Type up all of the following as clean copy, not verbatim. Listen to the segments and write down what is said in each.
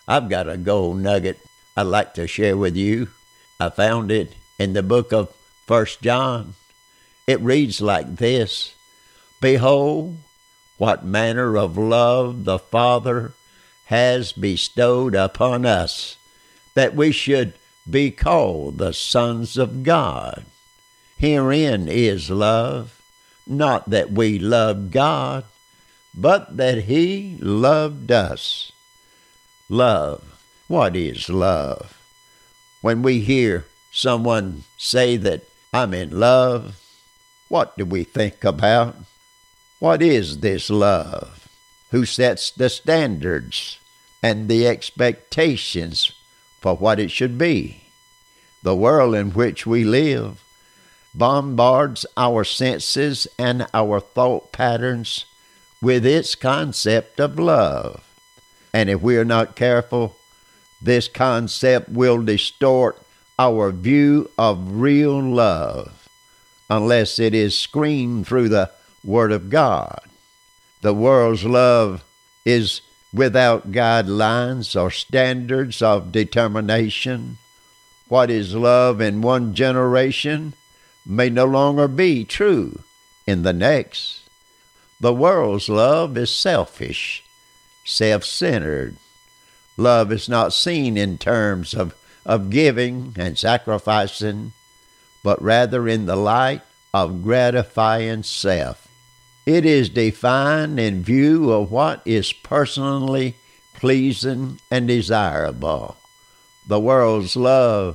I've got a gold nugget I'd like to share with you. I found it in the book of 1 John. It reads like this: Behold, what manner of love the Father has bestowed upon us, that we should be called the sons of God. Herein is love, not that we loved God, but that He loved us. Love. What is love? When we hear someone say that I'm in love, what do we think about? What is this love? Who sets the standards and the expectations for what it should be? The world in which we live bombards our senses and our thought patterns with its concept of love. And if we are not careful, this concept will distort our view of real love unless it is screened through the Word of God. The world's love is without guidelines or standards of determination. What is love in one generation may no longer be true in the next. The world's love is selfish, self-centered. Love is not seen in terms of giving and sacrificing, but rather in the light of gratifying self. It is defined in view of what is personally pleasing and desirable. The world's love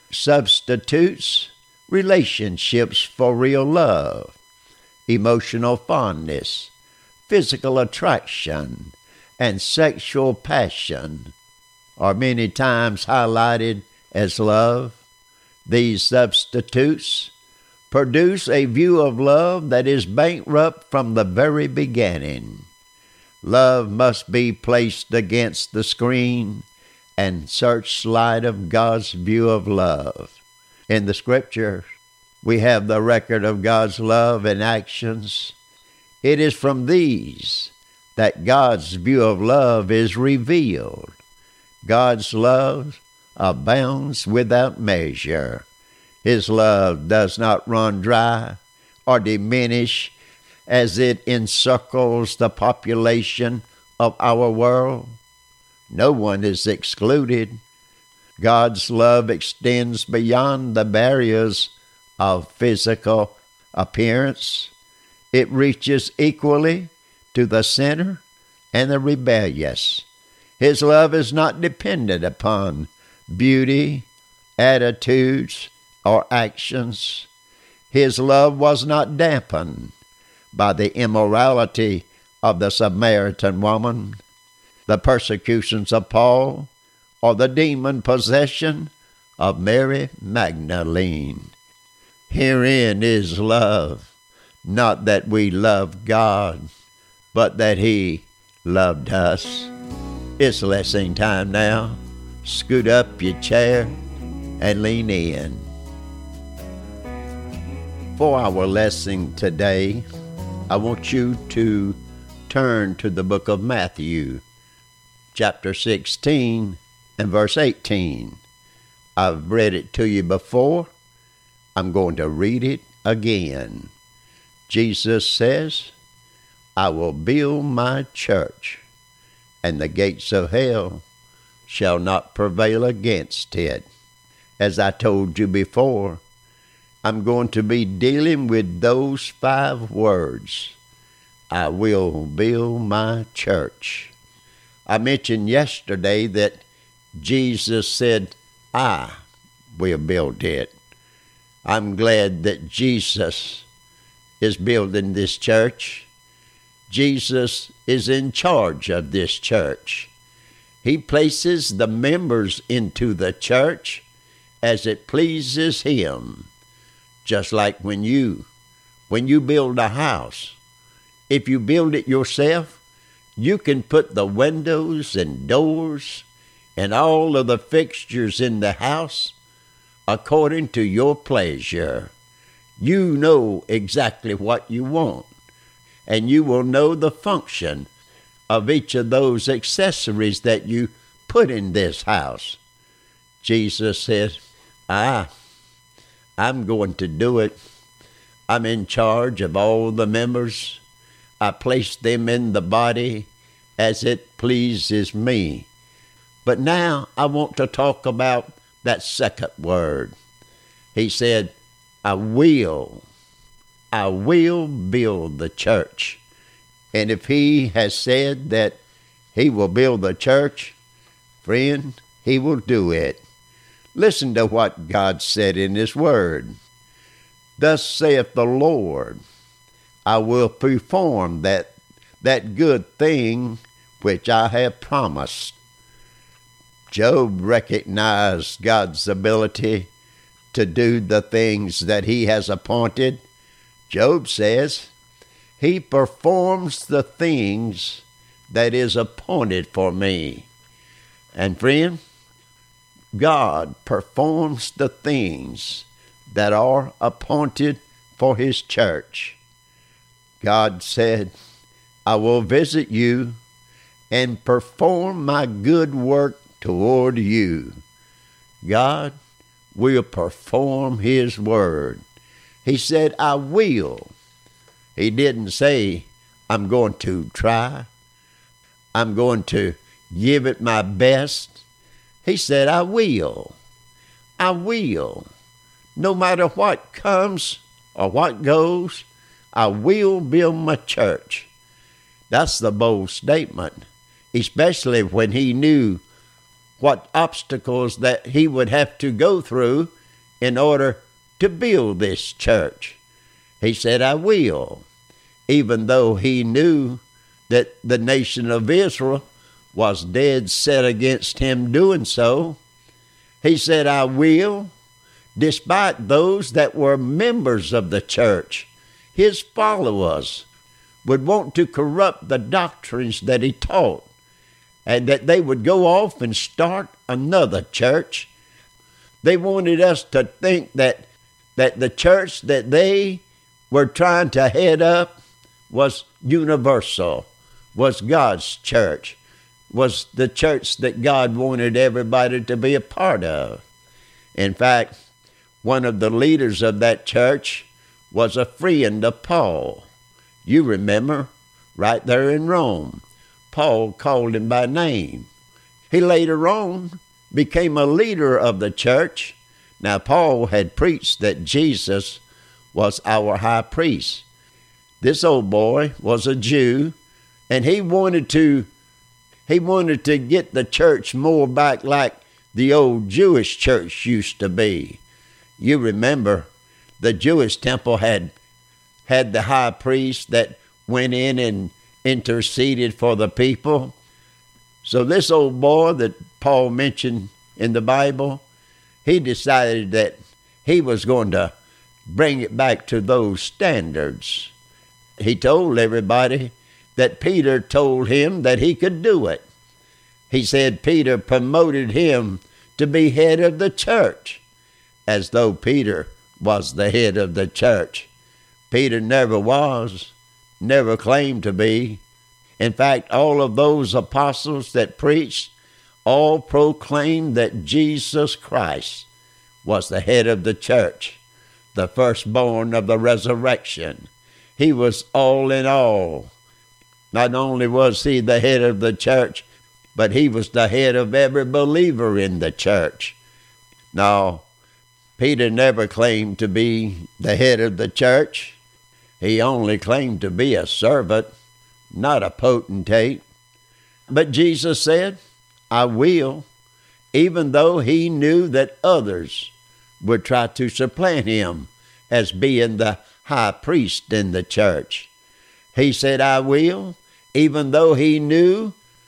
substitutes relationships for real love, emotional fondness, physical attraction, and sexual passion are many times highlighted as love. These substitutes produce a view of love that is bankrupt from the very beginning. Love must be placed against the screen and searchlight of God's view of love. In the Scriptures, we have the record of God's love and actions. It is from these that God's view of love is revealed. God's love abounds without measure. His love does not run dry or diminish as it encircles the population of our world. No one is excluded. God's love extends beyond the barriers of physical appearance. It reaches equally to the sinner and the rebellious. His love is not dependent upon beauty, attitudes, or actions. His love was not dampened by the immorality of the Samaritan woman, the persecutions of Paul, or the demon possession of Mary Magdalene. Herein is love, not that we loved God, but that He loved us. It's lesson time now. Scoot up your chair and lean in. For our lesson today, I want you to turn to the book of Matthew, chapter 16 and verse 18. I've read it to you before. I'm going to read it again. Jesus says, I will build my church, and the gates of hell shall not prevail against it. As I told you before, I'm going to be dealing with those 5 words. I will build my church. I mentioned yesterday that Jesus said, I will build it. I'm glad that Jesus is building this church. Jesus is in charge of this church. He places the members into the church as it pleases Him. Just like when you build a house, if you build it yourself, you can put the windows and doors and all of the fixtures in the house according to your pleasure. You know exactly what you want, and you will know the function of each of those accessories that you put in this house? Jesus said, I'm going to do it. I'm in charge of all the members. I place them in the body as it pleases me. But now I want to talk about that second word. He said, I will build the church. And if he has said that he will build the church, friend, he will do it. Listen to what God said in his word. Thus saith the Lord, I will perform that good thing which I have promised. Job recognized God's ability to do the things that he has appointed. Job says, he performs the things that is appointed for me. And friend, God performs the things that are appointed for his church. God said, I will visit you and perform my good work toward you. God will perform his word. He said, I will. He didn't say, I'm going to try. I'm going to give it my best. He said, I will. I will. No matter what comes or what goes, I will build my church. That's the bold statement, especially when he knew what obstacles that he would have to go through in order to build this church. He said, I will, even though he knew that the nation of Israel was dead set against him doing so. He said, I will, despite those that were members of the church, his followers, would want to corrupt the doctrines that he taught, and that they would go off and start another church. They wanted us to think that the church that they were trying to head up was universal, was God's church, was the church that God wanted everybody to be a part of. In fact, one of the leaders of that church was a friend of Paul. You remember, right there in Rome, Paul called him by name. He later on became a leader of the church. Now, Paul had preached that Jesus was our high priest. This old boy was a Jew, and he wanted to get the church more back like the old Jewish church used to be. You remember, the Jewish temple had the high priest that went in and interceded for the people. So this old boy that Paul mentioned in the Bible, he decided that he was going to bring it back to those standards. He told everybody that Peter told him that he could do it. He said Peter promoted him to be head of the church, as though Peter was the head of the church. Peter never was, never claimed to be. In fact, all of those apostles that preached all proclaimed that Jesus Christ was the head of the church, the firstborn of the resurrection. He was all in all. Not only was he the head of the church, but he was the head of every believer in the church. Now, Peter never claimed to be the head of the church. He only claimed to be a servant, not a potentate. But Jesus said, I will, even though he knew that others would try to supplant him as being the high priest in the church. He said, I will, even though he knew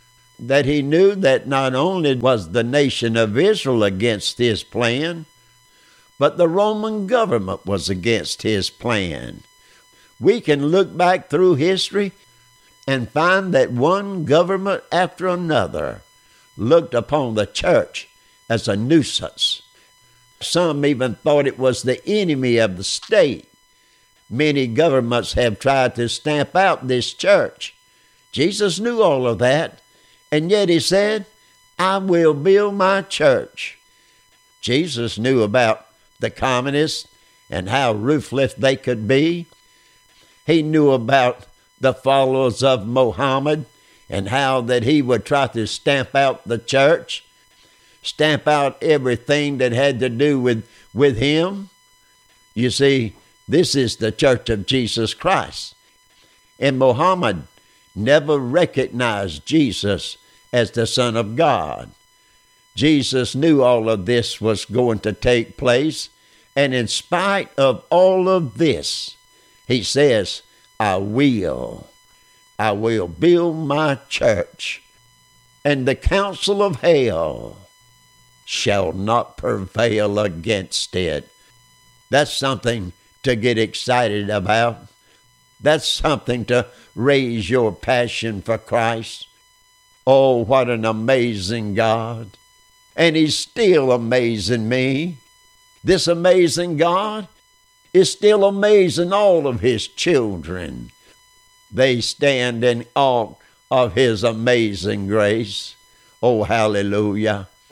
that not only was the nation of Israel against his plan, but the Roman government was against his plan. We can look back through history and find that one government after another looked upon the church as a nuisance. Some even thought it was the enemy of the state. Many governments have tried to stamp out this church. Jesus knew all of that, and yet he said, I will build my church. Jesus knew about the communists and how ruthless they could be. He knew about the followers of Muhammad and how that he would try to stamp out the church, stamp out everything that had to do with him. You see, this is the church of Jesus Christ. And Muhammad never recognized Jesus as the Son of God. Jesus knew all of this was going to take place, and in spite of all of this, he says, I will build my church, and the council of hell shall not prevail against it. That's something to get excited about. That's something to raise your passion for Christ. Oh, what an amazing God. And he's still amazing me. This amazing God is still amazing all of his children. They stand in awe of his amazing grace. Oh, hallelujah.